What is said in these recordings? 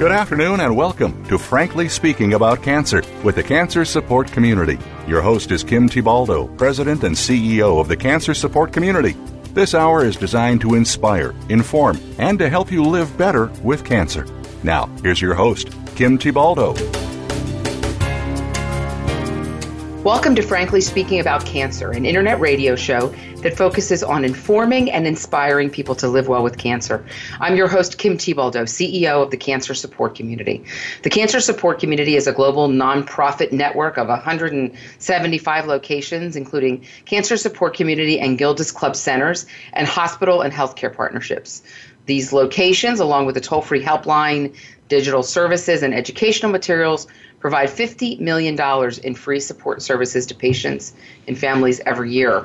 Good afternoon and welcome to Frankly Speaking About Cancer with the Cancer Support Community. Your host is Kim Tibaldo, President and CEO of the Cancer Support Community. This hour is designed to inspire, inform, and to help you live better with cancer. Now, here's your host, Kim Tibaldo. Welcome to Frankly Speaking About Cancer, an internet radio show that focuses on informing and inspiring people to live well with cancer. I'm your host, Kim Tibaldo, CEO of the Cancer Support Community. The Cancer Support Community is a global nonprofit network of 175 locations, including Cancer Support Community and Gilda's Club centers and hospital and healthcare partnerships. These locations, along with a toll-free helpline, digital services, and educational materials, provide $50 million in free support services to patients and families every year.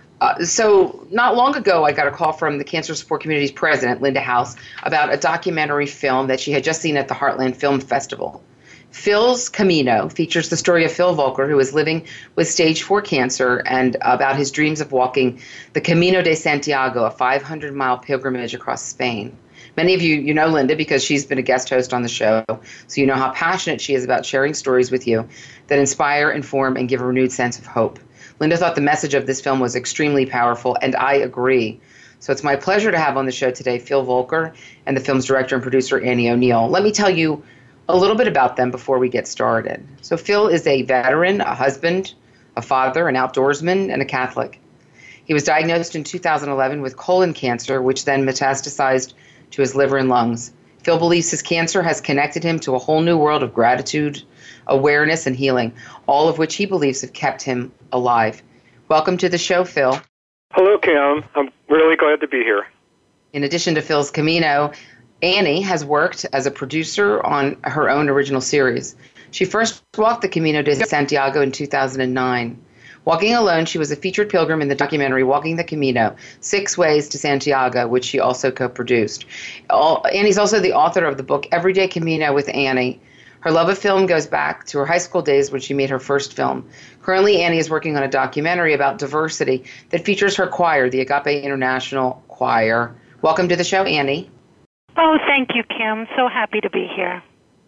So not long ago, I got a call from the Cancer Support Community's president, Linda House, about a documentary film that she had just seen at the Heartland Film Festival. Phil's Camino features the story of Phil Volker, who is living with stage 4 cancer, and about his dreams of walking the Camino de Santiago, a 500-mile pilgrimage across Spain. Many of you know Linda because she's been a guest host on the show, so you know how passionate she is about sharing stories with you that inspire, inform, and give a renewed sense of hope. Linda thought the message of this film was extremely powerful, and I agree. So it's my pleasure to have on the show today Phil Volker and the film's director and producer, Annie O'Neill. Let me tell you a little bit about them before we get started. So Phil is a veteran, a husband, a father, an outdoorsman, and a Catholic. He was diagnosed in 2011 with colon cancer, which then metastasized to his liver and lungs. Phil believes his cancer has connected him to a whole new world of gratitude, awareness, and healing, all of which he believes have kept him alive. Welcome to the show, Phil. Hello, Kim. I'm really glad to be here. In addition to Phil's Camino, Annie has worked as a producer on her own original series. She first walked the Camino de Santiago in 2009. Walking alone, she was a featured pilgrim in the documentary Walking the Camino, 6 Ways to Santiago, which she also co-produced. Annie's also the author of the book Everyday Camino with Annie. Her love of film goes back to her high school days when she made her first film. Currently, Annie is working on a documentary about diversity that features her choir, the Agape International Choir. Welcome to the show, Annie. Oh, thank you, Kim. So happy to be here.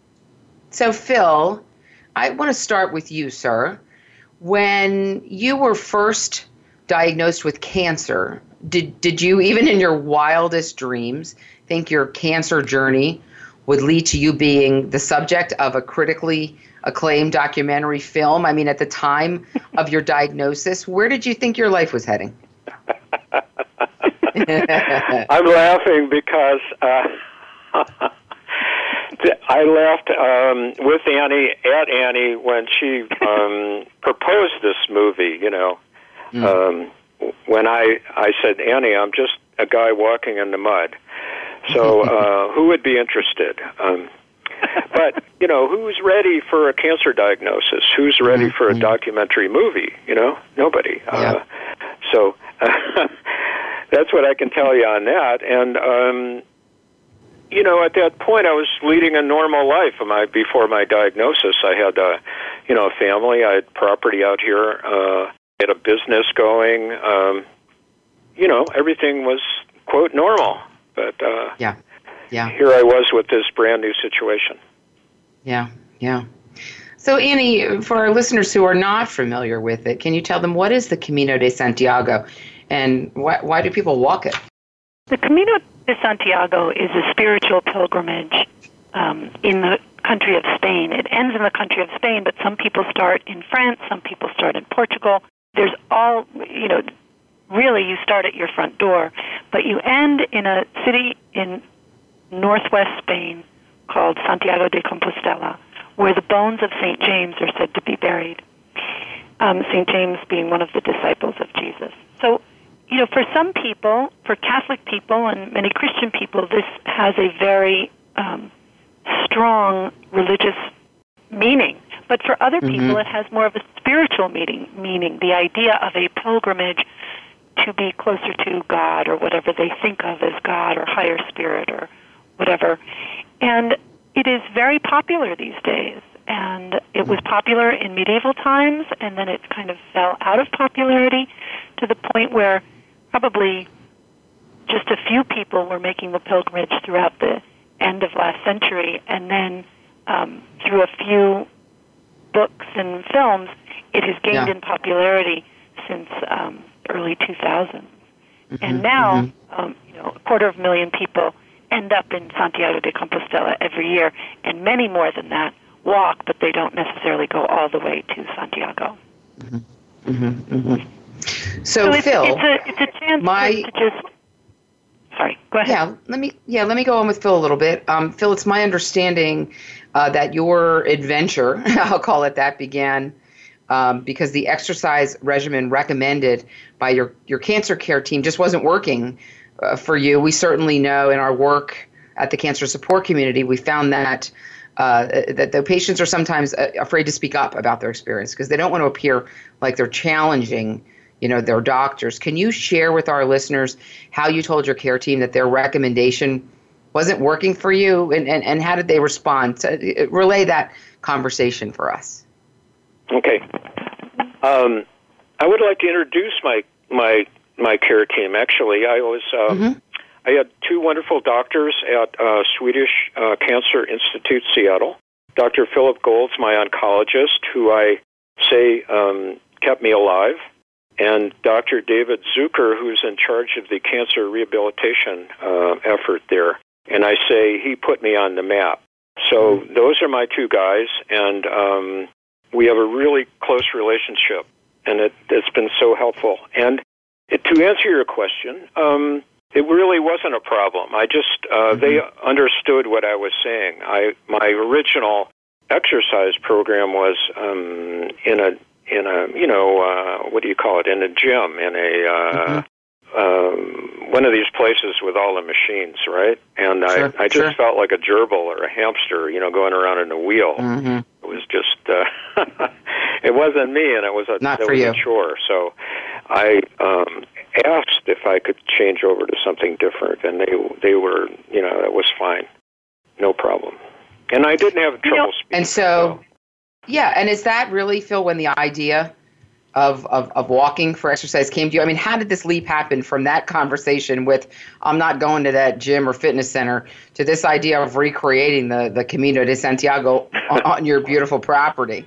So, Phil, I want to start with you, sir. When you were first diagnosed with cancer, did you, even in your wildest dreams, think your cancer journey would lead to you being the subject of a critically acclaimed documentary film? I mean, at the time of your diagnosis, where did you think your life was heading? I'm laughing because I laughed with Annie, at Annie, when she proposed this movie, you know. When I said, Annie, I'm just a guy walking in the mud. So who would be interested? But, you know, who's ready for a cancer diagnosis? Who's ready for a documentary movie? You know, nobody. Yeah. So that's what I can tell you on that. And, you know, at that point, I was leading a normal life. Before my diagnosis, I had, a family. I had property out here. I had a business going. You know, everything was, quote, normal. But yeah. Here I was with this brand new situation. Yeah. So, Annie, for our listeners who are not familiar with it, can you tell them what is the Camino de Santiago and why do people walk it? The Camino de Santiago is a spiritual pilgrimage in the country of Spain. It ends in the country of Spain, but some people start in France, some people start in Portugal. There's all, you know, really you start at your front door, but you end in a city in northwest Spain called Santiago de Compostela, where the bones of St. James are said to be buried, St. James being one of the disciples of Jesus. So, you know, for some people, for Catholic people and many Christian people, this has a very strong religious meaning. But for other people, it has more of a spiritual meaning, the idea of a pilgrimage to be closer to God or whatever they think of as God or higher spirit or whatever. And it is very popular these days. And it was popular in medieval times, and then it kind of fell out of popularity to the point where probably just a few people were making the pilgrimage throughout the end of last century, and then through a few books and films, it has gained in popularity since early 2000s. And now, 250,000 people end up in Santiago de Compostela every year, and many more than that walk, but they don't necessarily go all the way to Santiago. So Phil, it's a chance to just. Sorry, go ahead. Let me go on with Phil a little bit. Phil, it's my understanding that your adventure, I'll call it that, began because the exercise regimen recommended by your cancer care team just wasn't working for you. We certainly know in our work at the Cancer Support Community, we found that the patients are sometimes afraid to speak up about their experience because they don't want to appear like they're challenging their doctors. Can you share with our listeners how you told your care team that their recommendation wasn't working for you, and how did they respond? Relay that conversation for us. Okay. I would like to introduce my care team. Actually, I had two wonderful doctors at Swedish Cancer Institute, Seattle. Dr. Philip Gold's my oncologist, who I say kept me alive, and Dr. David Zucker, who's in charge of the cancer rehabilitation effort there. And I say he put me on the map. So those are my two guys, and we have a really close relationship, and it's been so helpful. And to answer your question, it really wasn't a problem. I just they understood what I was saying. My original exercise program was in a what do you call it? In a gym, in a one of these places with all the machines, right? And I just felt like a gerbil or a hamster, going around in a wheel. It was just it wasn't me, and it was a chore. So I asked if I could change over to something different, and they were, that was fine, no problem. And I didn't have trouble speaking. And so. Yeah, and is that really, Phil, when the idea of walking for exercise came to you? I mean, how did this leap happen from that conversation with, I'm not going to that gym or fitness center, to this idea of recreating the Camino de Santiago on your beautiful property?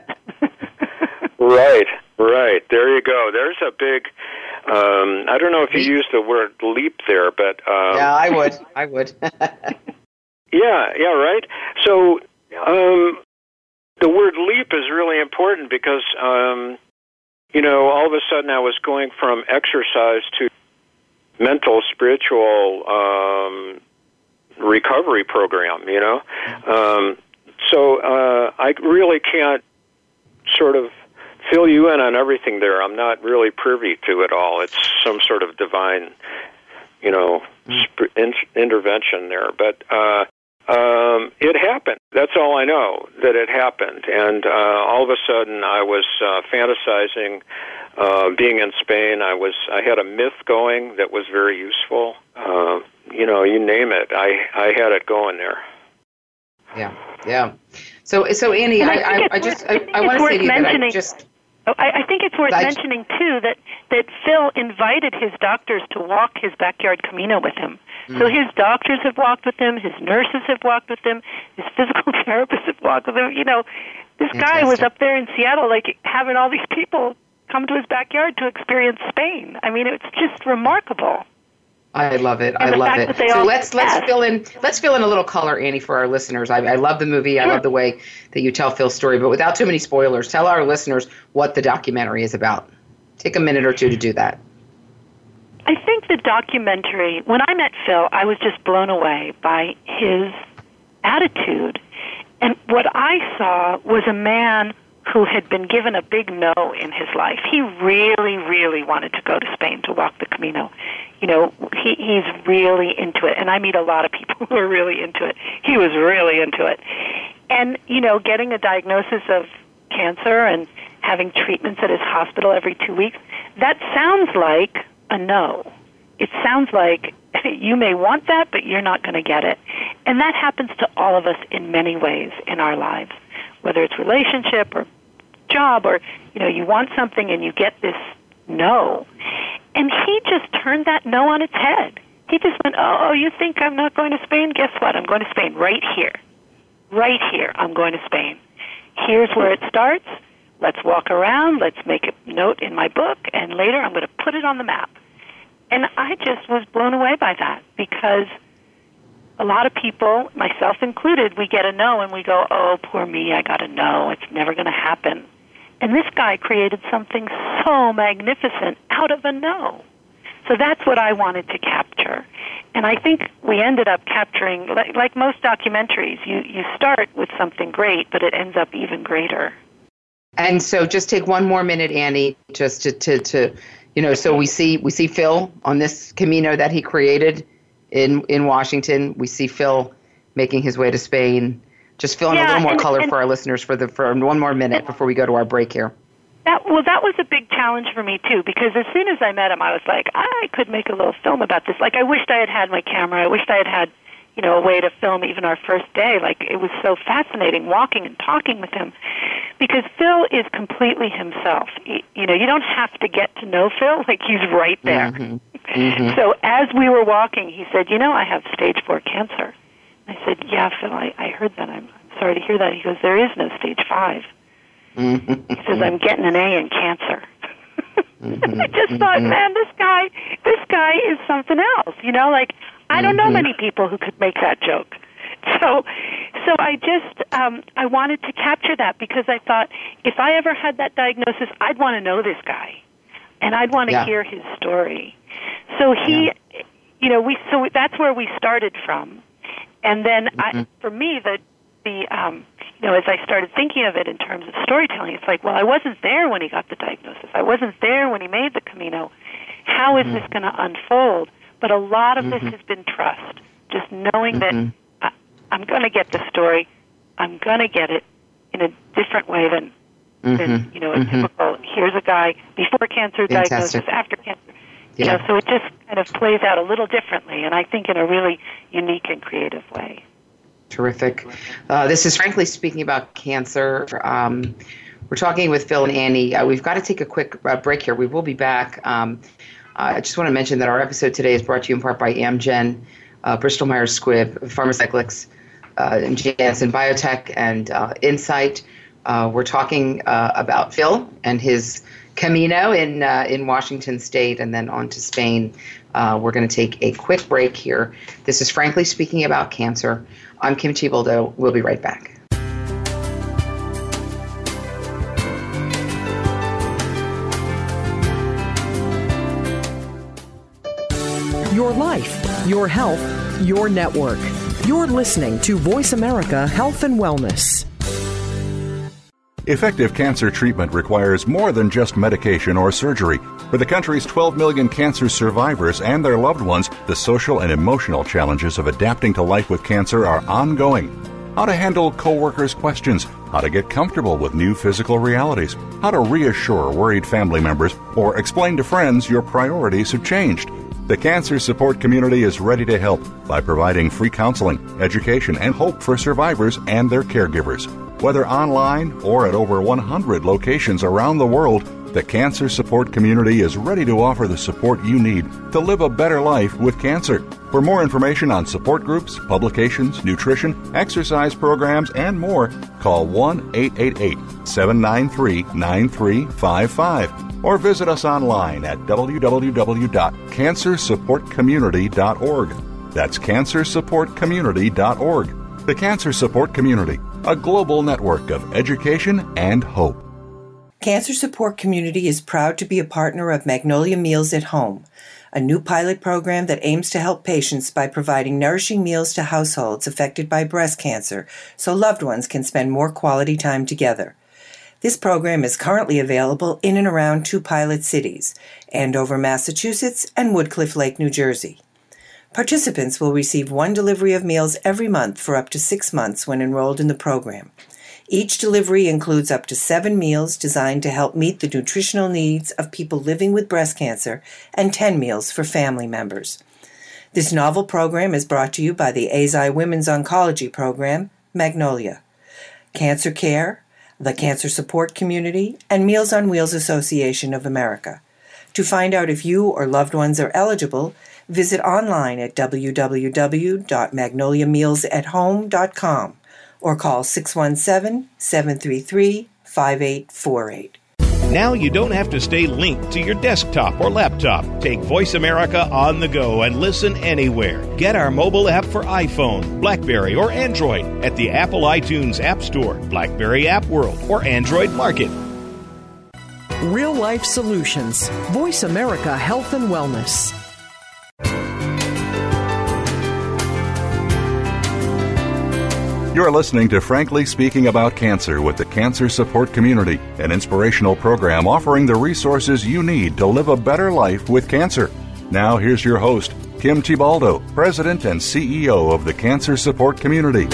Right. There you go. There's a big, I don't know if you used the word leap there, but... yeah, I would. Yeah, right. So... the word leap is really important because, all of a sudden I was going from exercise to mental, spiritual recovery program, So I really can't sort of fill you in on everything there. I'm not really privy to it all. It's some sort of divine, intervention there. But it happened. That's all I know, that it happened. And all of a sudden I was fantasizing being in Spain. I had a myth going that was very useful. You name it. I had it going there. Yeah. So Annie, I want to say to you that I think it's worth mentioning, too, that Phil invited his doctors to walk his backyard Camino with him. So his doctors have walked with him, his nurses have walked with him, his physical therapists have walked with him. This guy was up there in Seattle, having all these people come to his backyard to experience Spain. I mean, it's just remarkable. I love it. So let's fill in a little color, Annie, for our listeners. I love the movie. I love the way that you tell Phil's story, but without too many spoilers, tell our listeners what the documentary is about. Take a minute or two to do that. I think the documentary, when I met Phil, I was just blown away by his attitude. And what I saw was a man who had been given a big no in his life. He really, really wanted to go to Spain to walk the Camino. He's really into it. And I meet a lot of people who are really into it. He was really into it. And, getting a diagnosis of cancer and having treatments at his hospital every 2 weeks, that sounds like a no. It sounds like you may want that, but you're not going to get it. And that happens to all of us in many ways in our lives, whether it's relationship or job or, you want something and you get this no. And he just turned that no on its head. He just went, oh, you think I'm not going to Spain? Guess what? I'm going to Spain right here. Right here, I'm going to Spain. Here's where it starts. Let's walk around. Let's make a note in my book, and later I'm going to put it on the map. And I just was blown away by that, because a lot of people, myself included, we get a no and we go, oh, poor me, I got a no. It's never going to happen. And this guy created something so magnificent out of a no. So that's what I wanted to capture. And I think we ended up capturing, like most documentaries, you start with something great, but it ends up even greater. And so just take one more minute, Annie, just to so we see Phil on this Camino that he created in Washington. We see Phil making his way to Spain. Just fill in a little more color for our listeners for one more minute before we go to our break here. That was a big challenge for me, too, because as soon as I met him, I was like, I could make a little film about this. Like, I wished I had my camera. I wished I had a way to film even our first day. Like, it was so fascinating walking and talking with him, because Phil is completely himself. You don't have to get to know Phil. Like, he's right there. Mm-hmm. Mm-hmm. So as we were walking, he said, I have stage 4 cancer. I said, yeah, Phil, I heard that. I'm sorry to hear that. He goes, there is no stage 5. Mm-hmm. He says, I'm getting an A in cancer. Mm-hmm. I just thought, man, this guy is something else. I don't know many people who could make that joke. So I just, I wanted to capture that, because I thought, if I ever had that diagnosis, I'd want to know this guy, and I'd want to hear his story. So so that's where we started from. And then for me, as I started thinking of it in terms of storytelling, it's like, well, I wasn't there when he got the diagnosis. I wasn't there when he made the Camino. How is this going to unfold? But a lot of this has been trust, just knowing that I'm going to get the story. I'm going to get it in a different way than a typical, here's a guy before cancer diagnosis, after cancer. So it just kind of plays out a little differently, and I think in a really unique and creative way. Terrific. This is Frankly Speaking About Cancer. We're talking with Phil and Annie. We've got to take a quick break here. We will be back. I just want to mention that our episode today is brought to you in part by Amgen, Bristol Myers Squibb, Pharmacyclics, and Janssen Biotech, and Insight. We're talking about Phil and his Camino in Washington State, and then on to Spain. We're going to take a quick break here. This is Frankly Speaking About Cancer. I'm Kim Thiboldeaux. We'll be right back. Your life, your health, your network. You're listening to Voice America Health and Wellness. Effective cancer treatment requires more than just medication or surgery. For the country's 12 million cancer survivors and their loved ones, the social and emotional challenges of adapting to life with cancer are ongoing. How to handle coworkers' questions, how to get comfortable with new physical realities, how to reassure worried family members, or explain to friends your priorities have changed. The Cancer Support Community is ready to help by providing free counseling, education, and hope for survivors and their caregivers. Whether online or at over 100 locations around the world, the Cancer Support Community is ready to offer the support you need to live a better life with cancer. For more information on support groups, publications, nutrition, exercise programs, and more, call 1-888-793-9355 or visit us online at www.cancersupportcommunity.org. That's cancersupportcommunity.org. The Cancer Support Community, a global network of education and hope. Cancer Support Community is proud to be a partner of Magnolia Meals at Home, a new pilot program that aims to help patients by providing nourishing meals to households affected by breast cancer so loved ones can spend more quality time together. This program is currently available in and around 2 pilot cities, Andover, Massachusetts, and Woodcliff Lake, New Jersey. Participants will receive 1 delivery of meals every month for up to 6 months when enrolled in the program. Each delivery includes up to 7 meals designed to help meet the nutritional needs of people living with breast cancer and 10 meals for family members. This novel program is brought to you by the AZI Women's Oncology Program, Magnolia, Cancer Care, the Cancer Support Community, and Meals on Wheels Association of America. To find out if you or loved ones are eligible, Visit online at www.magnoliamealsathome.com or call 617-733-5848. Now you don't have to stay linked to your desktop or laptop. Take Voice America on the go and listen anywhere. Get our mobile app for iPhone, BlackBerry, or Android at the Apple iTunes App Store, BlackBerry App World, or Android Market. Real life solutions. Voice America Health and Wellness. You're listening to Frankly Speaking About Cancer with the Cancer Support Community, an inspirational program offering the resources you need to live a better life with cancer. Now here's your host, Kim Thiboldeaux, President and CEO of the Cancer Support Community.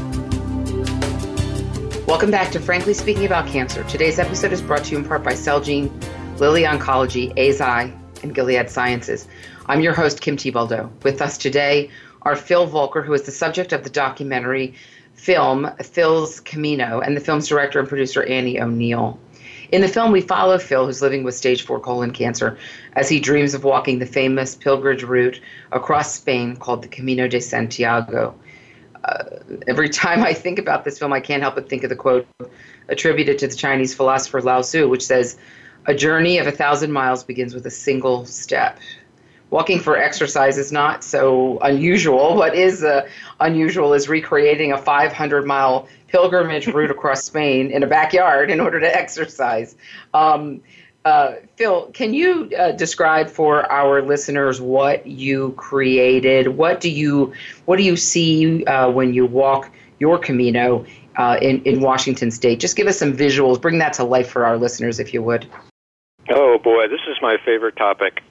Welcome back to Frankly Speaking About Cancer. Today's episode is brought to you in part by Celgene, Lilly Oncology, Eisai, and Gilead Sciences. I'm your host, Kim Thiboldeaux. With us today are Phil Volker, who is the subject of the documentary film Phil's Camino, and the film's director and producer Annie O'Neill. In the film, we follow Phil, who's living with stage 4 colon cancer, as he dreams of walking the famous pilgrimage route across Spain called the Camino de Santiago. Every time I think about this film, I can't help but think of the quote attributed to the Chinese philosopher Lao Tzu, which says, "A journey of 1,000 miles begins with a single step." Walking for exercise is not so unusual. What is unusual is recreating a 500-mile pilgrimage route across Spain in a backyard in order to exercise. Phil, can you describe for our listeners what you created? What do you see when you walk your Camino in Washington State? Just give us some visuals. Bring that to life for our listeners, if you would. Oh, boy, this is my favorite topic.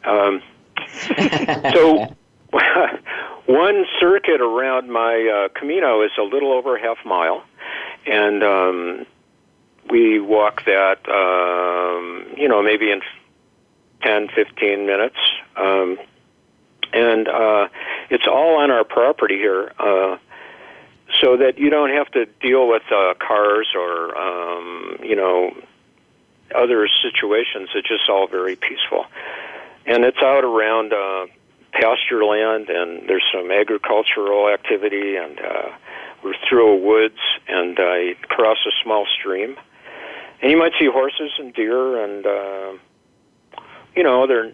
So one circuit around my Camino is a little over half mile, and we walk that, maybe in 10, 15 minutes. And it's all on our property here, so that you don't have to deal with cars or, other situations. It's just all very peaceful. And it's out around pasture land, and there's some agricultural activity, and we're through woods, and I cross a small stream. And you might see horses and deer and, other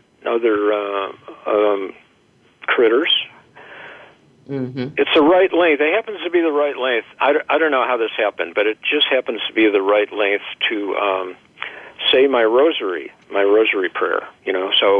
critters. Mm-hmm. It's the right length. It happens to be the right length. I don't know how this happened, but it just happens to be the right length to say my rosary prayer, So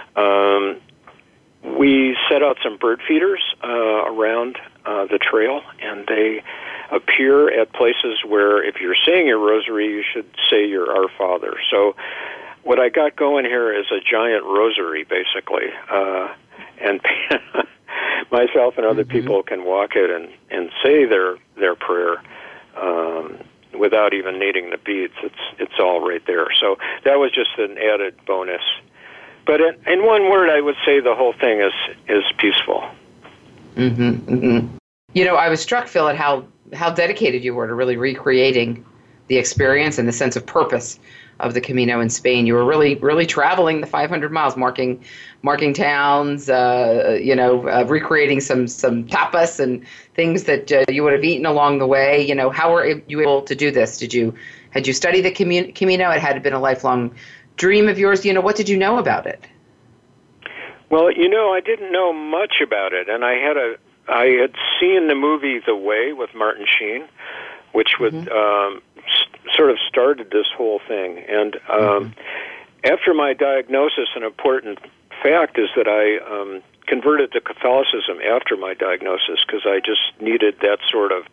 we set out some bird feeders around the trail, and they appear at places where if you're saying your rosary, you should say your Our Father. So what I got going here is a giant rosary, basically, and myself and other people can walk it and say their prayer without even needing the beads. It's all right there. So that was just an added bonus. But in one word, I would say the whole thing is peaceful. Mm-hmm, mm-hmm. I was struck, Phil, at how dedicated you were to really recreating the experience and the sense of purpose of the Camino in Spain. You were really, really traveling the 500 miles, marking towns, recreating some tapas and things that you would have eaten along the way. How were you able to do this? Had you studied the Camino? It had been a lifelong dream of yours. What did you know about it? Well, I didn't know much about it, and I had seen the movie The Way with Martin Sheen, which would sort of started this whole thing. And after my diagnosis, an important fact is that I converted to Catholicism after my diagnosis because I just needed that sort of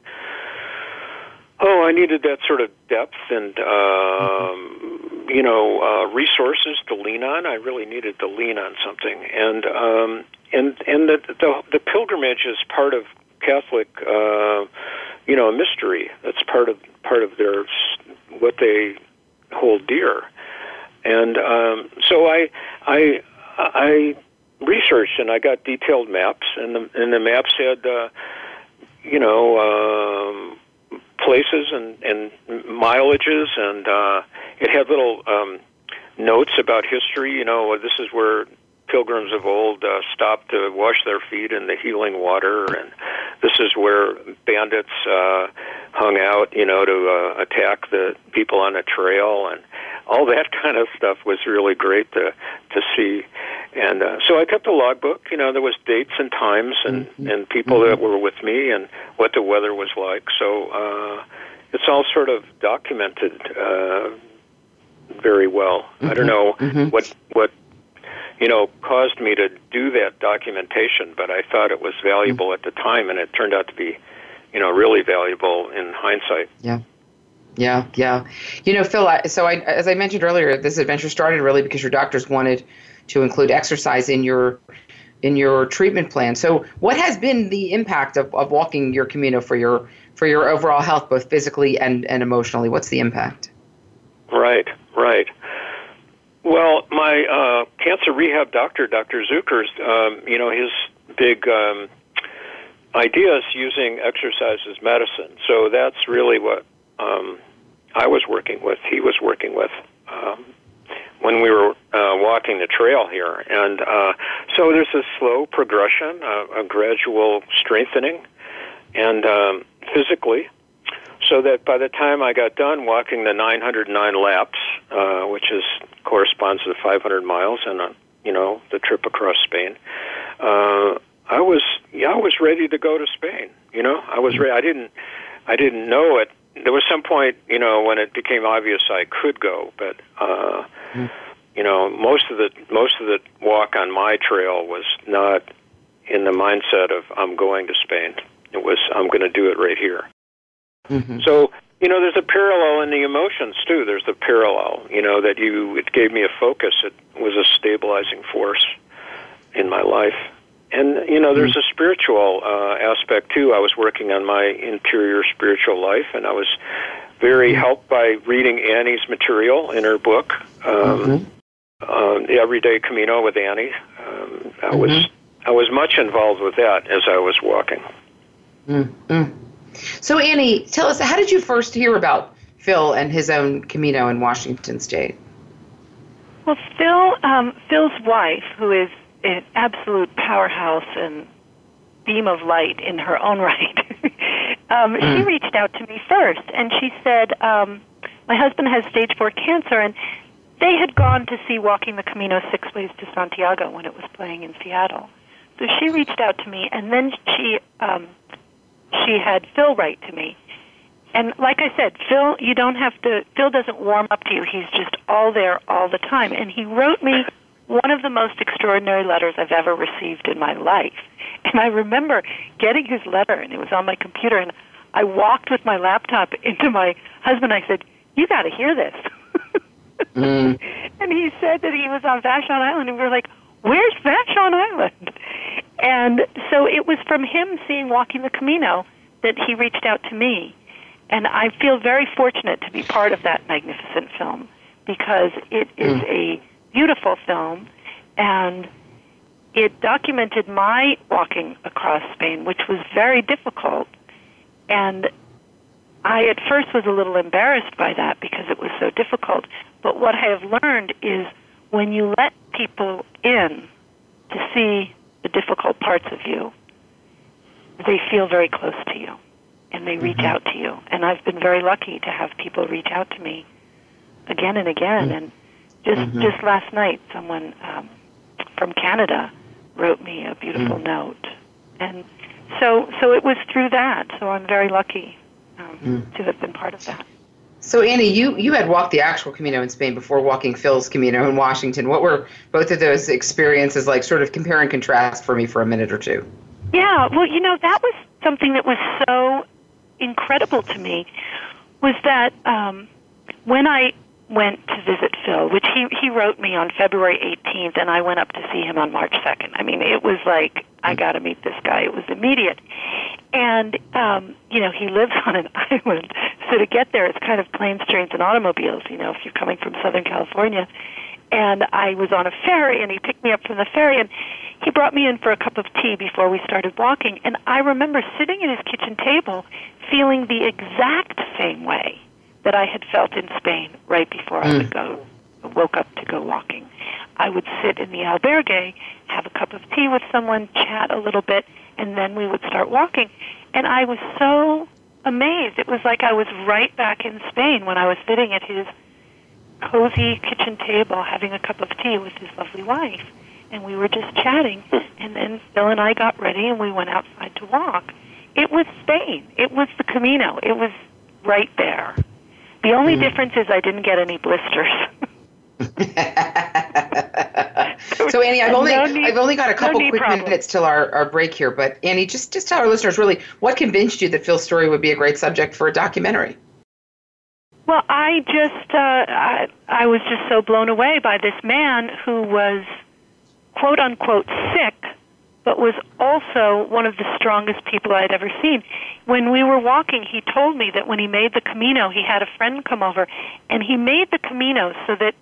depth and resources to lean on. I really needed to lean on something, and the pilgrimage is part of Catholic, mystery. That's part of their what they hold dear, and so I researched and I got detailed maps, and the maps had places and mileages, and it had little notes about history. This is where pilgrims of old stopped to wash their feet in the healing water, and this is where bandits hung out, to attack the people on the trail, and all that kind of stuff was really great to see. And so I kept a logbook. There was dates and times and people that were with me and what the weather was like. So it's all sort of documented very well. I don't know what caused me to do that documentation, but I thought it was valuable at the time, and it turned out to be, really valuable in hindsight. Yeah. Phil, as I mentioned earlier, this adventure started really because your doctors wanted to include exercise in your treatment plan. So what has been the impact of walking your Camino for your overall health, both physically and emotionally? What's the impact? Right. Well, my cancer rehab doctor, Dr. Zuckers, his big idea is using exercise as medicine. So that's really what I was working with, he was working with when we were walking the trail here. And so there's a slow progression, a gradual strengthening, and physically, so that by the time I got done walking the 909 laps, which corresponds to 500 miles and the trip across Spain, I was ready to go to Spain. I was ready. I didn't know it. There was some point, when it became obvious I could go, but most of the walk on my trail was not in the mindset of I'm going to Spain. It was I'm going to do it right here. Mm-hmm. So there's a parallel in the emotions too. There's the parallel, that it gave me a focus. It was a stabilizing force in my life. And, there's a spiritual aspect, too. I was working on my interior spiritual life, and I was very helped by reading Annie's material in her book, The Everyday Camino with Annie. I was much involved with that as I was walking. Mm-hmm. So, Annie, tell us, how did you first hear about Phil and his own Camino in Washington State? Well, Phil's wife, who is an absolute powerhouse and beam of light in her own right, she reached out to me first, and she said, my husband has stage 4 cancer, and they had gone to see Walking the Camino 6 Ways to Santiago when it was playing in Seattle. So she reached out to me, and then she had Phil write to me. And like I said, Phil doesn't warm up to you. He's just all there all the time. And he wrote me one of the most extraordinary letters I've ever received in my life. And I remember getting his letter, and it was on my computer, and I walked with my laptop into my husband. I said, "You got to hear this." And he said that he was on Vashon Island, and we were like, "Where's Vashon Island?" And so it was from him seeing Walking the Camino that he reached out to me. And I feel very fortunate to be part of that magnificent film, because it is a beautiful film, and it documented my walking across Spain, which was very difficult. And I at first was a little embarrassed by that because it was so difficult. But what I have learned is when you let people in to see the difficult parts of you, they feel very close to you, and they reach out to you. And I've been very lucky to have people reach out to me again and again. And just last night, someone from Canada wrote me a beautiful note. And so it was through that. So I'm very lucky to have been part of that. So, Annie, you had walked the actual Camino in Spain before walking Phil's Camino in Washington. What were both of those experiences like? Sort of compare and contrast for me for a minute or two. Yeah, well, that was something that was so incredible to me, was that when I went to visit Phil, which he wrote me on February 18th, and I went up to see him on March 2nd. I mean, it was like, I got to meet this guy. It was immediate. And, he lives on an island, so to get there, it's kind of planes, trains, and automobiles, if you're coming from Southern California. And I was on a ferry, and he picked me up from the ferry, and he brought me in for a cup of tea before we started walking. And I remember sitting at his kitchen table feeling the exact same way that I had felt in Spain right before I would go woke up to go walking. I would sit in the albergue, have a cup of tea with someone, chat a little bit, and then we would start walking. And I was so amazed. It was like I was right back in Spain when I was sitting at his cozy kitchen table having a cup of tea with his lovely wife. And we were just chatting. And then Phil and I got ready and we went outside to walk. It was Spain. It was the Camino. It was right there. The only difference is I didn't get any blisters. So Annie, I've only got a couple quick minutes till our break here, but Annie, just tell our listeners really what convinced you that Phil's story would be a great subject for a documentary. Well, I was just so blown away by this man who was quote unquote sick, but was also one of the strongest people I had ever seen. When we were walking, he told me that when he made the Camino, he had a friend come over, and he made the Camino so that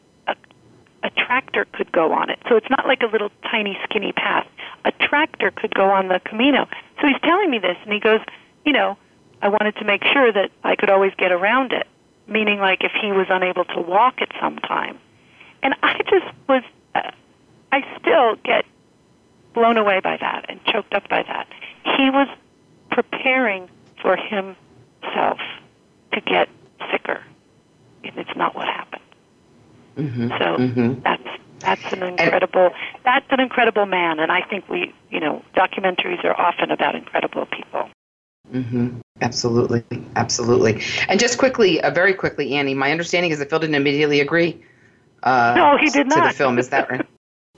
a tractor could go on it. So it's not like a little tiny skinny path. A tractor could go on the Camino. So he's telling me this, and he goes, I wanted to make sure that I could always get around it, meaning like if he was unable to walk at some time. And I just was, I still get blown away by that and choked up by that. He was preparing for himself to get sicker, and it's not what happened. Mm-hmm. So that's an incredible man, and I think documentaries are often about incredible people. Mm-hmm. Absolutely. And just quickly, very quickly, Annie, my understanding is that Phil didn't immediately agree. No, he did not. To the film, is that right?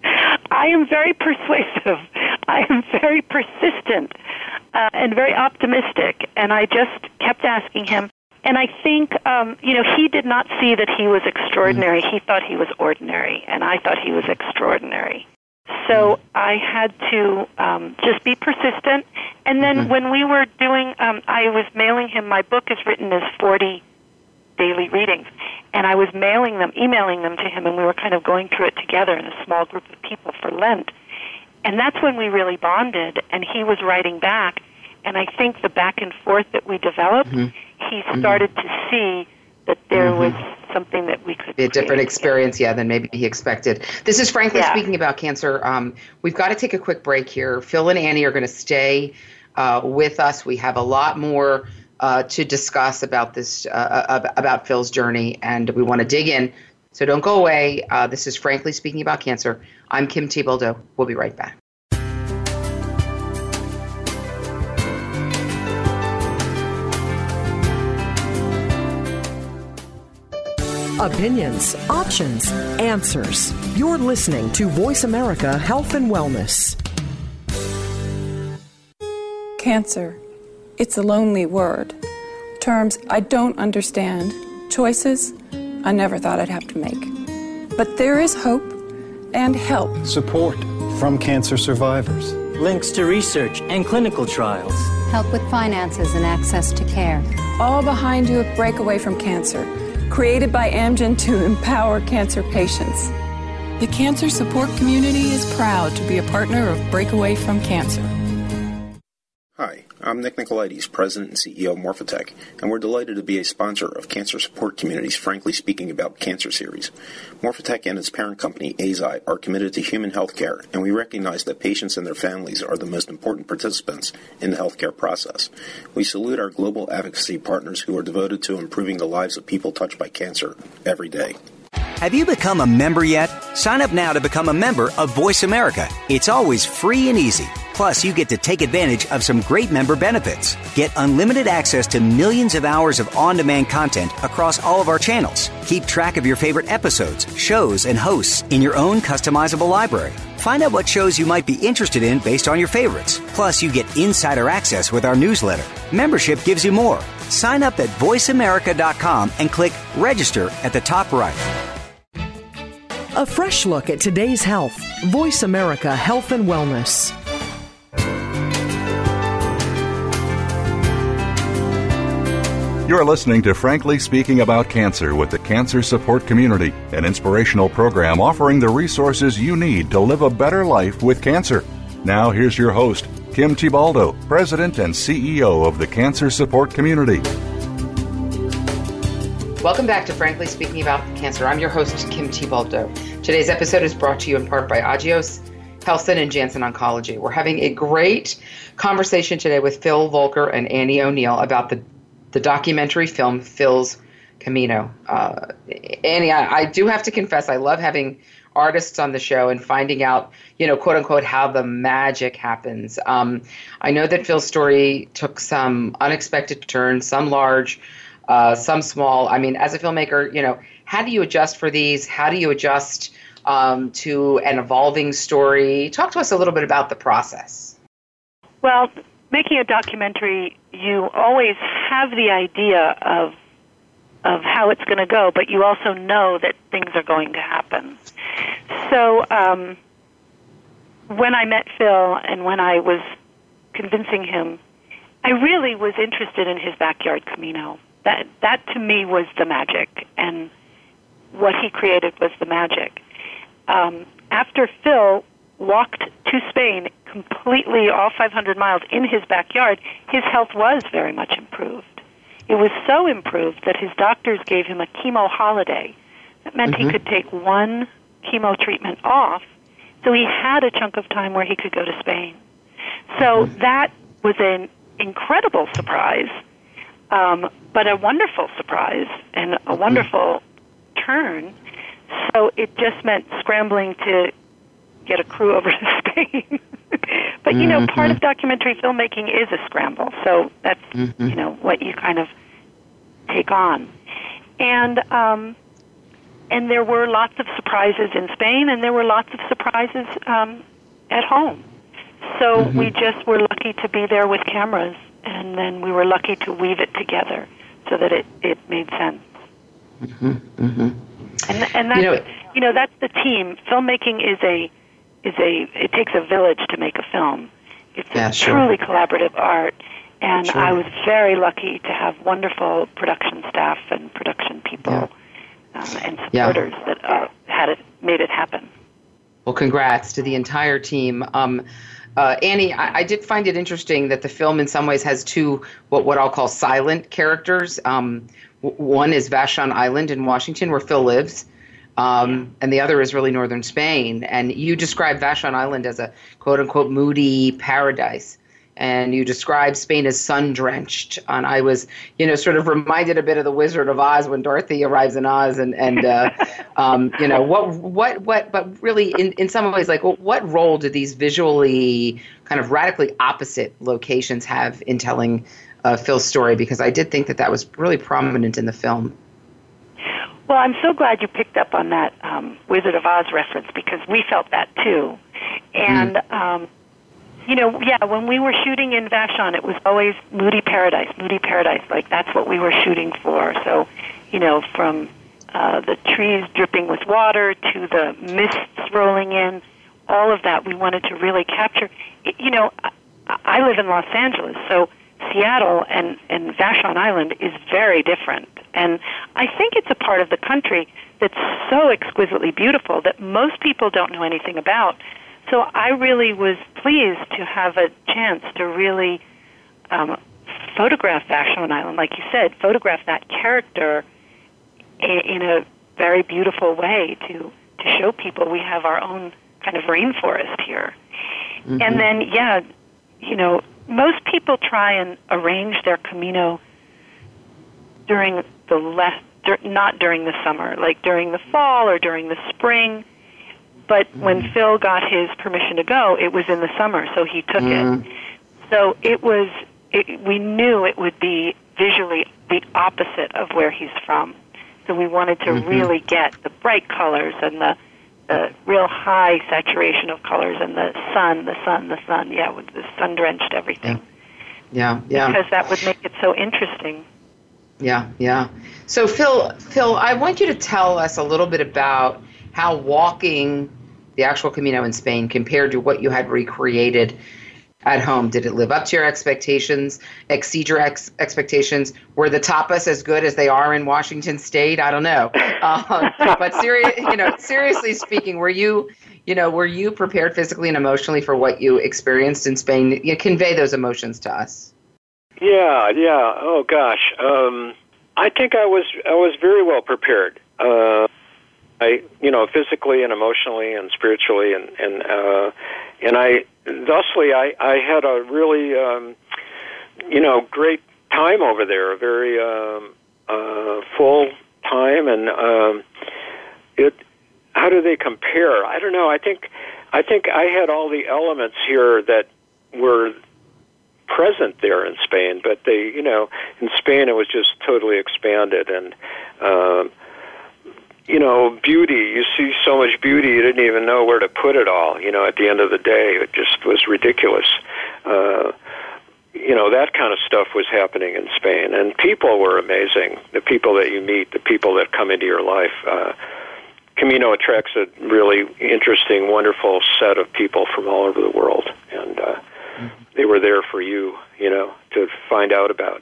I am very persuasive. I am very persistent and very optimistic, and I just kept asking him. And I think, he did not see that he was extraordinary. He thought he was ordinary, and I thought he was extraordinary. So I had to just be persistent. And then when we were doing, I was mailing him, my book is written as 40 daily readings, and I was emailing them to him, and we were kind of going through it together in a small group of people for Lent. And that's when we really bonded, and he was writing back. And I think the back and forth that we developed, he started to see that there was something that we could be a different experience, than maybe he expected. This is Frankly Speaking About Cancer. We've got to take a quick break here. Phil and Annie are going to stay with us. We have a lot more to discuss about this, about Phil's journey, and we want to dig in. So don't go away. This is Frankly Speaking About Cancer. I'm Kim Thiboldeaux. We'll be right back. Opinions, options, answers. You're listening to Voice America Health and Wellness. Cancer. It's a lonely word. Terms I don't understand. Choices I never thought I'd have to make. But there is hope and help. Support from cancer survivors. Links to research and clinical trials. Help with finances and access to care. All behind you at Breakaway from Cancer. Created by Amgen to empower cancer patients. The cancer support community is proud to be a partner of Breakaway from Cancer. Hi, I'm Nick Nicolaides, President and CEO of Morphotek, and we're delighted to be a sponsor of Cancer Support Community's Frankly Speaking About Cancer series. Morphotek and its parent company, Eisai, are committed to human health care, and we recognize that patients and their families are the most important participants in the healthcare process. We salute our global advocacy partners who are devoted to improving the lives of people touched by cancer every day. Have you become a member yet? Sign up now to become a member of Voice America. It's always free and easy. Plus, you get to take advantage of some great member benefits. Get unlimited access to millions of hours of on-demand content across all of our channels. Keep track of your favorite episodes, shows, and hosts in your own customizable library. Find out what shows you might be interested in based on your favorites. Plus, you get insider access with our newsletter. Membership gives you more. Sign up at voiceamerica.com and click register at the top right. A fresh look at today's health. Voice America Health and Wellness. You're listening to Frankly Speaking About Cancer with the Cancer Support Community, an inspirational program offering the resources you need to live a better life with cancer. Now here's your host, Kim Thiboldeaux, President and CEO of the Cancer Support Community. Welcome back to Frankly Speaking About Cancer. I'm your host, Kim Thiboldeaux. Today's episode is brought to you in part by Agios, Helston, and Janssen Oncology. We're having a great conversation today with Phil Volker and Annie O'Neill about the documentary film Phil's Camino. Annie, I do have to confess, I love having artists on the show and finding out, quote unquote, how the magic happens. I know that Phil's story took some unexpected turns, some large, some small. I mean, as a filmmaker, how do you adjust for these? How do you adjust to an evolving story? Talk to us a little bit about the process. Well, making a documentary, you always have the idea of how it's going to go, but you also know that things are going to happen. So when I met Phil and when I was convincing him, I really was interested in his backyard Camino. That to me was the magic, and what he created was the magic. After Phil walked to Spain completely all 500 miles in his backyard, his health was very much improved. It was so improved that his doctors gave him a chemo holiday. That meant he could take one chemo treatment off, so he had a chunk of time where he could go to Spain. So that was an incredible surprise, but a wonderful surprise and a wonderful turn. So it just meant scrambling to get a crew over to Spain. But, part of documentary filmmaking is a scramble. So that's, what you kind of take on. And there were lots of surprises in Spain, and there were lots of surprises at home. So we just were lucky to be there with cameras, and then we were lucky to weave it together so that it made sense. And that's, that's the team. Filmmaking it takes a village to make a film. It's a truly collaborative art, and I was very lucky to have wonderful production staff and production people and supporters that made it happen. Well, congrats to the entire team. Annie, I did find it interesting that the film in some ways has two what I'll call silent characters. One is Vashon Island in Washington, where Phil lives. And the other is really northern Spain. And you describe Vashon Island as a quote-unquote moody paradise. And you describe Spain as sun-drenched. And I was, sort of reminded a bit of the Wizard of Oz when Dorothy arrives in Oz. And but really in some ways, like, what role do these visually kind of radically opposite locations have in telling Phil's story? Because I did think that was really prominent in the film. Well, I'm so glad you picked up on that Wizard of Oz reference, because we felt that too. And, when we were shooting in Vashon, it was always moody paradise, like that's what we were shooting for. So, from the trees dripping with water to the mists rolling in, all of that we wanted to really capture. I live in Los Angeles, so Seattle and Vashon Island is very different. And I think it's a part of the country that's so exquisitely beautiful that most people don't know anything about. So I really was pleased to have a chance to really photograph Vashon Island, like you said, photograph that character in a very beautiful way to show people we have our own kind of rainforest here. And then, most people try and arrange their Camino not during the summer, like during the fall or during the spring. But when Phil got his permission to go, it was in the summer, so he took it. So we knew it would be visually the opposite of where he's from. So we wanted to really get the bright colors and the real high saturation of colors and the sun, with the sun-drenched everything. Yeah. Because that would make it so interesting. Yeah. So, Phil, I want you to tell us a little bit about how walking the actual Camino in Spain compared to what you had recreated at home. Did it live up to your expectations, exceed your expectations? Were the tapas as good as they are in Washington State? I don't know. But seriously speaking, were you prepared physically and emotionally for what you experienced in Spain? Convey those emotions to us. Yeah. Oh gosh. I think I was very well prepared. Physically and emotionally and spiritually, and thusly I had a really great time over there, a very full time, and how do they compare? I don't know. I think I had all the elements here that were present there in Spain, but in Spain it was just totally expanded, and beauty. You see so much beauty, you didn't even know where to put it all. At the end of the day, it just was ridiculous. That kind of stuff was happening in Spain, and people were amazing. The people that you meet, the people that come into your life. Camino attracts a really interesting, wonderful set of people from all over the world, and they were there for you, to find out about.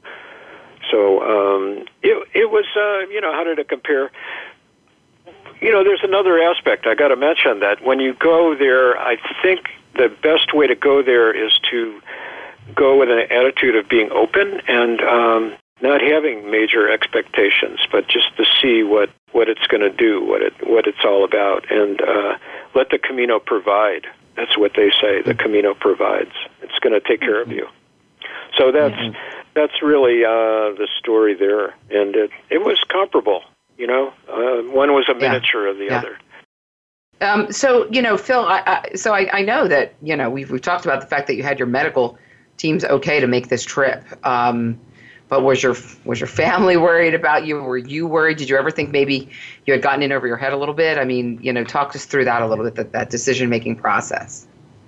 So it was, how did it compare? There's another aspect I got to mention, that when you go there, I think the best way to go there is to go with an attitude of being open and not having major expectations, but just to see what it's going to do, what it's all about, and let the Camino provide. That's what they say. The Camino provides. It's going to take care of you. So that's really the story there, and it was comparable. One was a miniature of the other. So Phil, I know that we've talked about the fact that you had your medical teams okay to make this trip, but was your family worried about you? Were you worried? Did you ever think maybe you had gotten in over your head a little bit? I mean, talk us through that a little bit, that decision making process.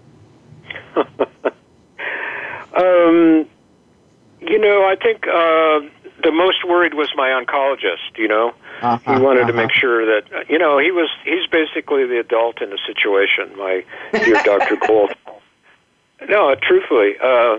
I think the most worried was my oncologist. He wanted to make sure that he's basically the adult in the situation. My dear Dr. Gold. No, truthfully,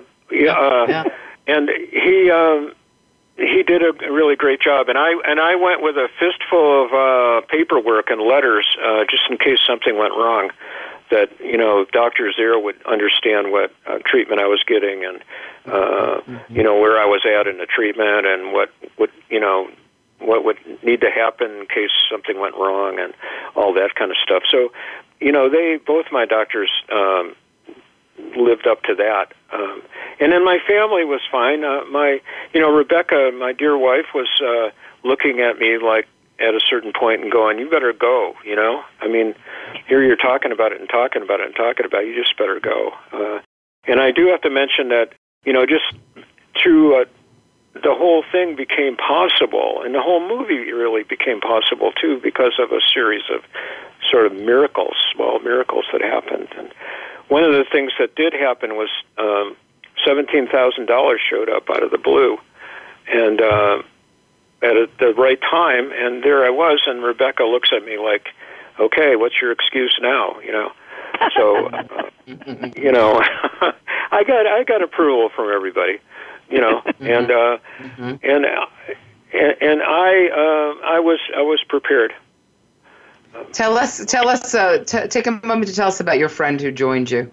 and he did a really great job, and I went with a fistful of paperwork and letters just in case something went wrong. That doctors there would understand what treatment I was getting, and where I was at in the treatment, and what would need to happen in case something went wrong, and all that kind of stuff. So, both my doctors lived up to that, and then my family was fine. Rebecca, my dear wife, was looking at me like at a certain point and going, "You better go." I mean, here you're talking about it and talking about it and talking about it. You just better go. And I do have to mention that just through the whole thing became possible, and the whole movie really became possible too because of a series of sort of miracles, small miracles that happened. And one of the things that did happen was $17,000 showed up out of the blue, and at the right time, and there I was, and Rebecca looks at me like, "Okay, what's your excuse now?" So I got approval from everybody, and I was prepared. Tell us. Take a moment to tell us about your friend who joined you.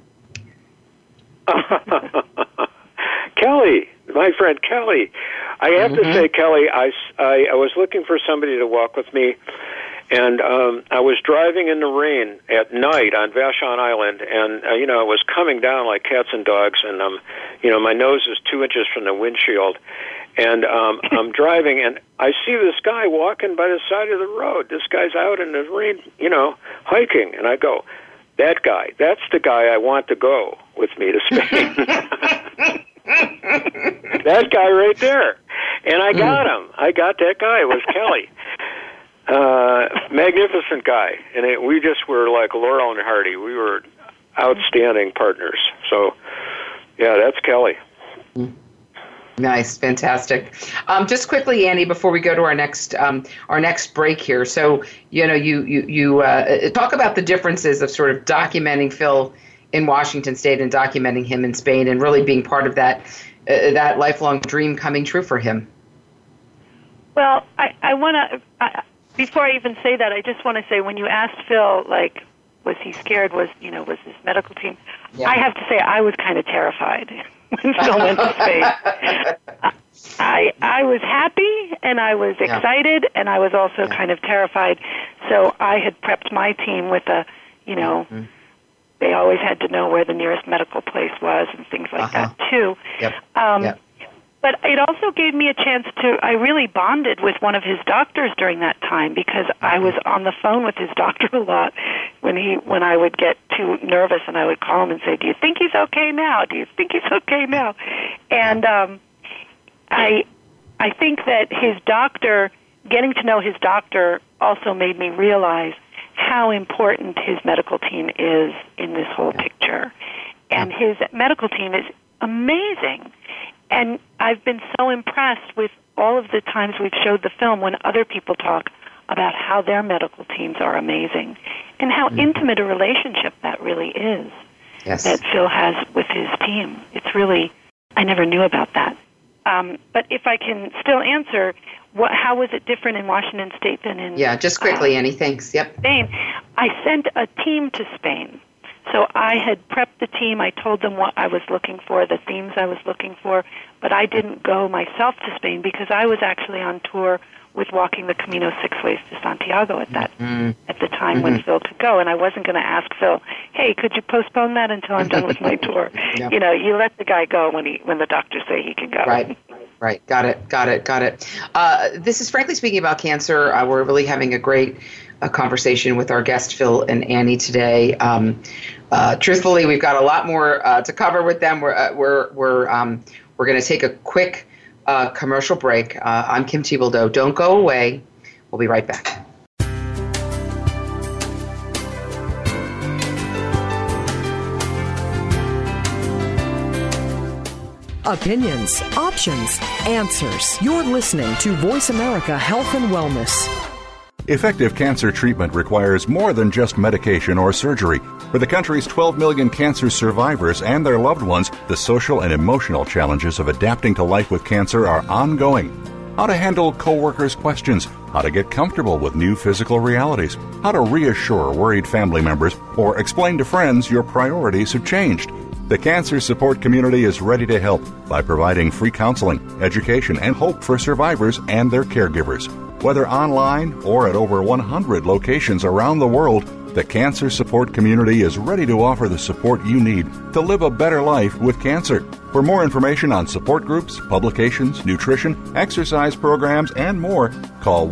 Kelly, my friend Kelly. I have to say, Kelly, I was looking for somebody to walk with me, and I was driving in the rain at night on Vashon Island, and it was coming down like cats and dogs, and my nose is 2 inches from the windshield, and I'm driving, and I see this guy walking by the side of the road. This guy's out in the rain, hiking, and I go, "That guy, that's the guy I want to go with me to Spain." That guy right there. And I got him. I got that guy. It was Kelly. Magnificent guy. And we just were like Laurel and Hardy. We were outstanding partners. So, yeah, that's Kelly. Nice. Fantastic. Just quickly, Annie, before we go to our next break here. So, you talk about the differences of sort of documenting Phil in Washington State and documenting him in Spain, and really being part of that lifelong dream coming true for him. Well, I want to, before I even say that, I just want to say, when you asked Phil, like, was he scared, was his medical team, I have to say I was kind of terrified when Phil went to Spain. I was happy, and I was excited, and I was also kind of terrified. So I had prepped my team with they always had to know where the nearest medical place was and things like that, too. But it also gave me a chance I really bonded with one of his doctors during that time, because I was on the phone with his doctor a lot when I would get too nervous, and I would call him and say, "Do you think he's okay now? Do you think he's okay now?" And I think that getting to know his doctor also made me realize how important his medical team is in this whole picture. And his medical team is amazing. And I've been so impressed with all of the times we've showed the film when other people talk about how their medical teams are amazing and how intimate a relationship that really is that Phil has with his team. It's really, I never knew about that. But if I can still answer, how was it different in Washington State than in... Yeah, just quickly, Annie, thanks. Yep. Spain. I sent a team to Spain. So I had prepped the team. I told them what I was looking for, the themes I was looking for, but I didn't go myself to Spain because I was actually on tour with Walking the Camino 6 Ways to Santiago at the time when Phil could go, and I wasn't going to ask Phil, "Hey, could you postpone that until I'm done with my tour?" You know, you let the guy go when the doctors say he can go. Right. Got it. This is Frankly Speaking About Cancer. We're really having a great conversation with our guest Phil and Annie today. Truthfully, we've got a lot more to cover with them. We're going to take a quick commercial break. I'm Kim Thiboldeaux. Don't go away. We'll be right back. Opinions, options, answers. You're listening to Voice America Health and Wellness. Effective cancer treatment requires more than just medication or surgery. For the country's 12 million cancer survivors and their loved ones, the social and emotional challenges of adapting to life with cancer are ongoing. How to handle coworkers' questions, how to get comfortable with new physical realities, how to reassure worried family members, or explain to friends your priorities have changed. The Cancer Support Community is ready to help by providing free counseling, education, and hope for survivors and their caregivers. Whether online or at over 100 locations around the world, the Cancer Support Community is ready to offer the support you need to live a better life with cancer. For more information on support groups, publications, nutrition, exercise programs, and more, call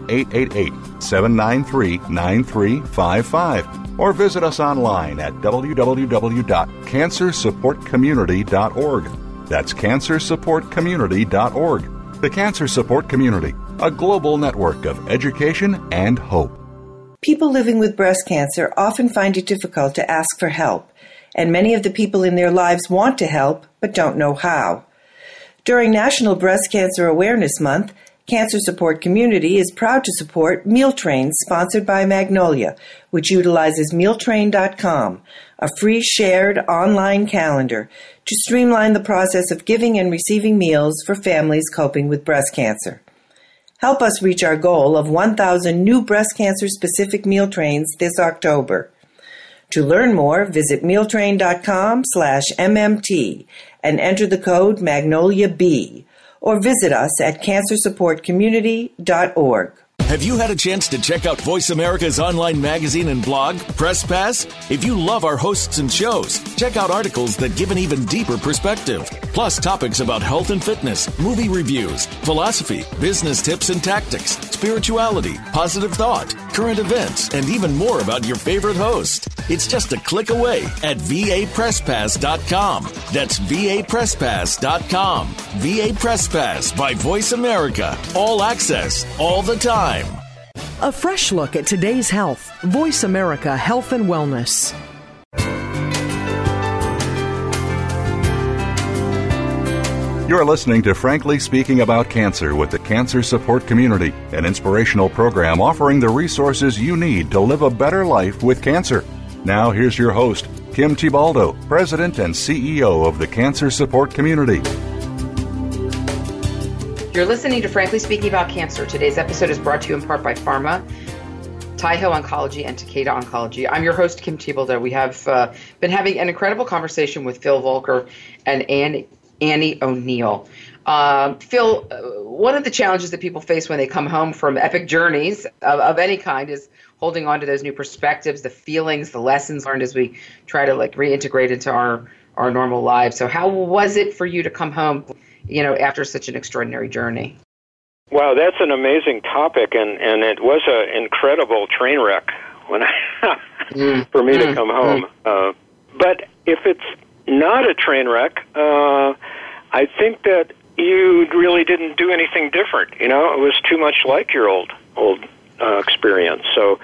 1-888-793-9355 or visit us online at www.cancersupportcommunity.org. That's cancersupportcommunity.org. The Cancer Support Community, a global network of education and hope. People living with breast cancer often find it difficult to ask for help, and many of the people in their lives want to help but don't know how. During National Breast Cancer Awareness Month, Cancer Support Community is proud to support Meal Train, sponsored by Magnolia, which utilizes mealtrain.com, a free shared online calendar to streamline the process of giving and receiving meals for families coping with breast cancer. Help us reach our goal of 1,000 new breast cancer-specific meal trains this October. To learn more, visit mealtrain.com/MMT and enter the code MagnoliaB, or visit us at cancersupportcommunity.org. Have you had a chance to check out Voice America's online magazine and blog, Press Pass? If you love our hosts and shows, check out articles that give an even deeper perspective. Plus topics about health and fitness, movie reviews, philosophy, business tips and tactics, spirituality, positive thought, current events, and even more about your favorite host. It's just a click away at vapresspass.com. That's vapresspass.com. VA Press Pass by Voice America. All access, all the time. A fresh look at today's health. Voice America Health and Wellness. You're listening to Frankly Speaking About Cancer with the Cancer Support Community, an inspirational program offering the resources you need to live a better life with cancer. Now here's your host, Kim Thiboldeaux, President and CEO of the Cancer Support Community. You're listening to Frankly Speaking About Cancer. Today's episode is brought to you in part by Pharma, Taiho Oncology, and Takeda Oncology. I'm your host, Kim Thiboldeaux. We have been having an incredible conversation with Phil Volker and Annie O'Neill. Phil, one of the challenges that people face when they come home from epic journeys of any kind is holding on to those new perspectives, the feelings, the lessons learned as we try to reintegrate into our normal lives. So how was it for you to come home, after such an extraordinary journey? Wow, that's an amazing topic, and it was an incredible train wreck for me to come home. But if it's not a train wreck, I think that you really didn't do anything different. It was too much like your old experience. So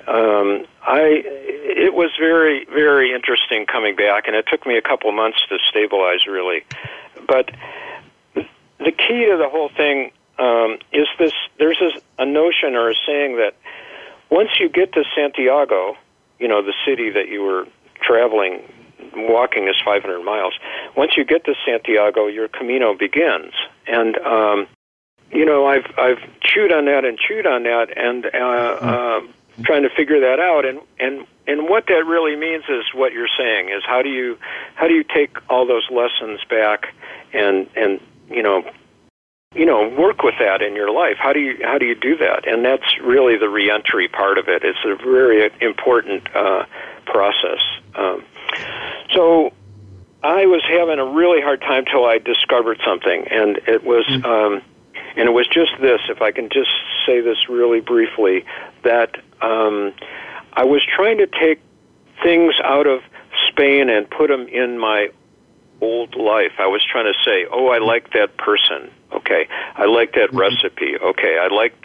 it was very, very interesting coming back, and it took me a couple of months to stabilize, really. But the key to the whole thing is this: there's a notion or a saying that once you get to Santiago, the city that you were walking is 500 miles. Once you get to Santiago, your Camino begins. And, I've chewed on that and trying to figure that out. And what that really means is what you're saying is how do you take all those lessons back and work with that in your life? How do you do that? And that's really the reentry part of it. It's a very important process. So I was having a really hard time till I discovered something, and it was just this. If I can just say this really briefly, that I was trying to take things out of Spain and put them in my old life. I was trying to say, I like that person. Okay, I like that recipe. Okay, I liked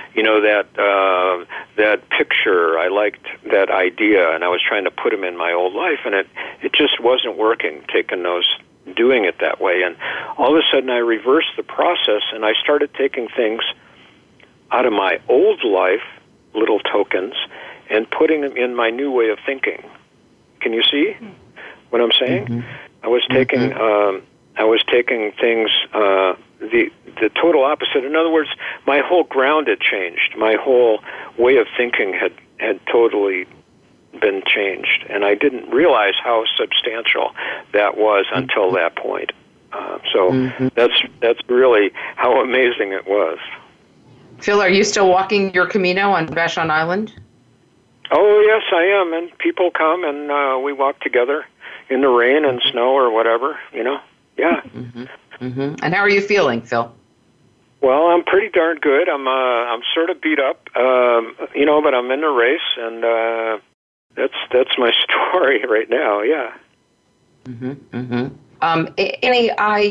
that picture. I liked that idea, and I was trying to put them in my old life, and it just wasn't working. Doing it that way, and all of a sudden I reversed the process, and I started taking things out of my old life, little tokens, and putting them in my new way of thinking. Can you see what I'm saying? Mm-hmm. I was taking things the total opposite. In other words, my whole ground had changed. My whole way of thinking had totally been changed, and I didn't realize how substantial that was until that point. That's really how amazing it was. Phil, are you still walking your Camino on Vashon Island? Oh, yes, I am, and people come, and we walk together in the rain and snow or whatever, Yeah. Mm-hmm. Mm-hmm. And how are you feeling, Phil? Well, I'm pretty darn good. I'm sort of beat up, but I'm in the race, and that's my story right now. Yeah. Mm-hmm. Mm-hmm. Annie,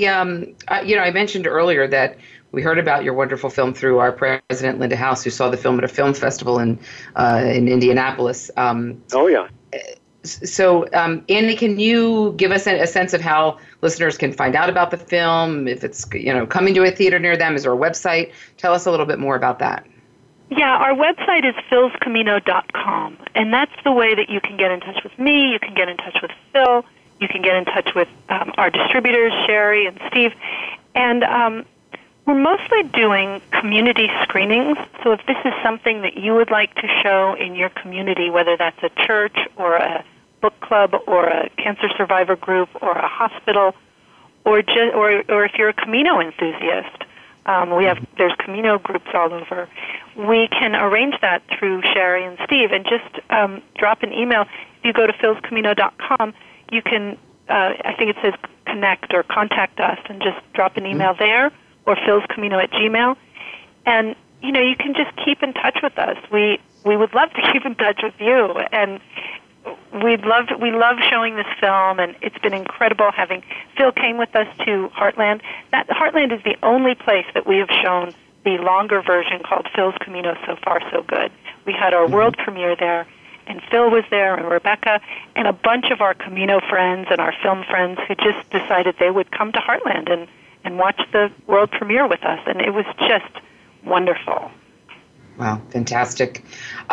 I mentioned earlier that we heard about your wonderful film through our president, Linda House, who saw the film at a film festival in Indianapolis. Oh yeah. So, Annie, can you give us a sense of how listeners can find out about the film? If it's coming to a theater near them, is there a website? Tell us a little bit more about that. Yeah, our website is philscamino.com, and that's the way that you can get in touch with me, you can get in touch with Phil, you can get in touch with our distributors, Sherry and Steve, and we're mostly doing community screenings, so if this is something that you would like to show in your community, whether that's a church or a book club or a cancer survivor group or a hospital, or if you're a Camino enthusiast, there's Camino groups all over. We can arrange that through Sherry and Steve, and just drop an email. If you go to philscamino.com, you can, I think it says connect or contact us, and just drop an email there, or philscamino@gmail.com. And, you can just keep in touch with us. We would love to keep in touch with you, and we love showing this film, and it's been incredible having Phil came with us to Heartland. That Heartland is the only place that we have shown the longer version called Phil's Camino So Far So Good. We had our world premiere there, and Phil was there, and Rebecca, and a bunch of our Camino friends and our film friends who just decided they would come to Heartland and watch the world premiere with us, and it was just wonderful. Wow, fantastic.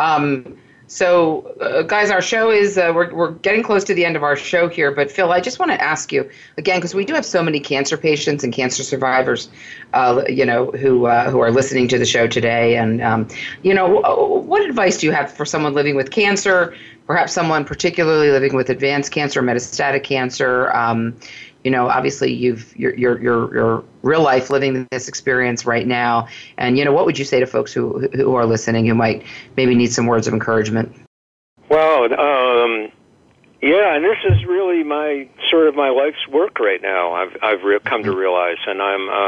So, guys, our show is, we're getting close to the end of our show here, but Phil, I just want to ask you, again, because we do have so many cancer patients and cancer survivors, who are listening to the show today, and, what advice do you have for someone living with cancer, perhaps someone particularly living with advanced cancer, metastatic cancer, obviously your real life living this experience right now. And, what would you say to folks who are listening who might maybe need some words of encouragement? Well, yeah, and this is really my life's work right now. I've come to realize, and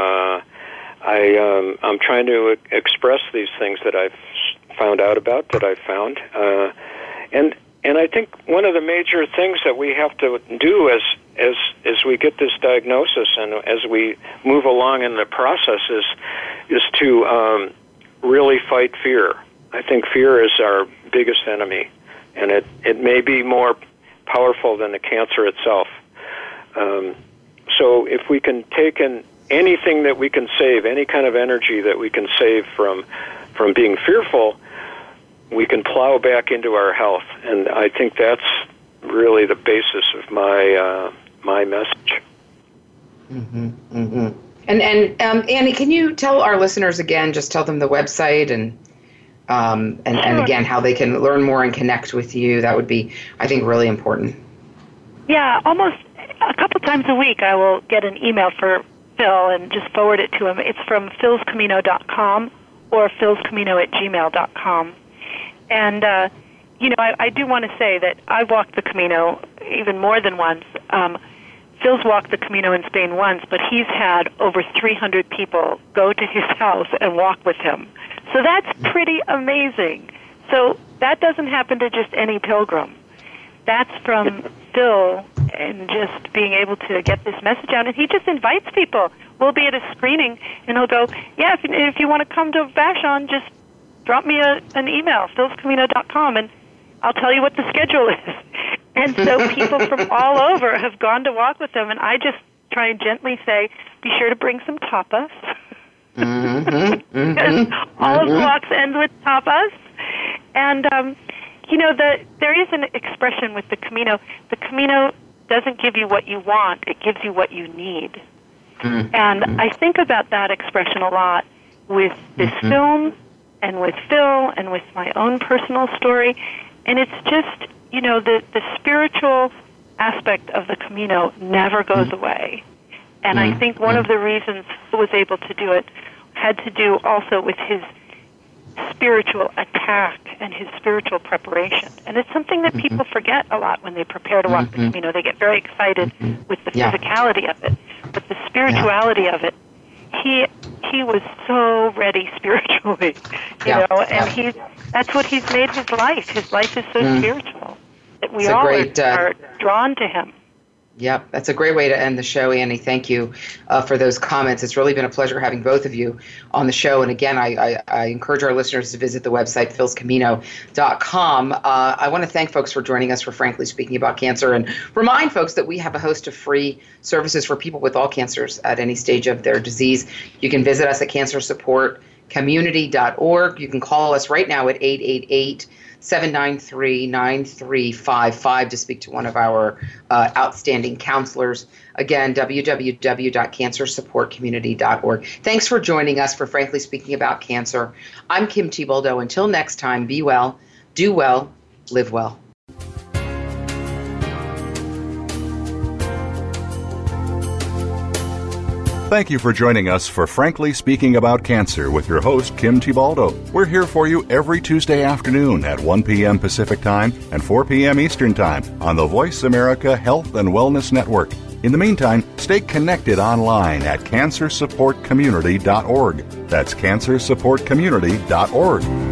I'm trying to express these things that I've found out about, that I've found, and I think one of the major things that we have to do as we get this diagnosis and as we move along in the process is to really fight fear. I think fear is our biggest enemy, and it may be more powerful than the cancer itself. So if we can take anything that we can save, any kind of energy that we can save from being fearful, we can plow back into our health. And I think that's really the basis of my message. Mm-hmm, mm-hmm. And Annie, can you tell our listeners again, just tell them the website and again, how they can learn more and connect with you? That would be, I think, really important. Yeah, almost a couple times a week I will get an email for Phil and just forward it to him. It's from philscamino.com or philscamino@gmail.com. And, I do want to say that I've walked the Camino even more than once. Phil's walked the Camino in Spain once, but he's had over 300 people go to his house and walk with him. So that's pretty amazing. So that doesn't happen to just any pilgrim. That's from Phil and just being able to get this message out. And he just invites people. We'll be at a screening, and he'll go, yeah, if you want to come to Vashon, just drop me an email, philscamino.com, and I'll tell you what the schedule is. And so people from all over have gone to walk with them, and I just try and gently say, be sure to bring some tapas. Because all of the walks end with tapas. And, there is an expression with the Camino. The Camino doesn't give you what you want, it gives you what you need. And I think about that expression a lot with this film and with Phil and with my own personal story. And it's just, the spiritual aspect of the Camino never goes away. And I think one of the reasons Phil was able to do it had to do also with his spiritual attack and his spiritual preparation. And it's something that people forget a lot when they prepare to walk the Camino. They get very excited with the physicality of it, but the spirituality of it, he was so ready spiritually, and that's what he's made his life. His life is so spiritual that we all are drawn to him. Yep, that's a great way to end the show, Annie. Thank you for those comments. It's really been a pleasure having both of you on the show. And again, I encourage our listeners to visit the website, philscamino.com. I want to thank folks for joining us for Frankly Speaking About Cancer, and remind folks that we have a host of free services for people with all cancers at any stage of their disease. You can visit us at cancersupportcommunity.org. You can call us right now at 888-793-9355 to speak to one of our outstanding counselors. Again, www.cancersupportcommunity.org. Thanks for joining us for Frankly Speaking About Cancer. I'm Kim Thiboldeaux. Until next time, be well, do well, live well. Thank you for joining us for Frankly Speaking About Cancer with your host, Kim Thiboldeaux. We're here for you every Tuesday afternoon at 1 p.m. Pacific Time and 4 p.m. Eastern Time on the Voice America Health and Wellness Network. In the meantime, stay connected online at cancersupportcommunity.org. That's cancersupportcommunity.org.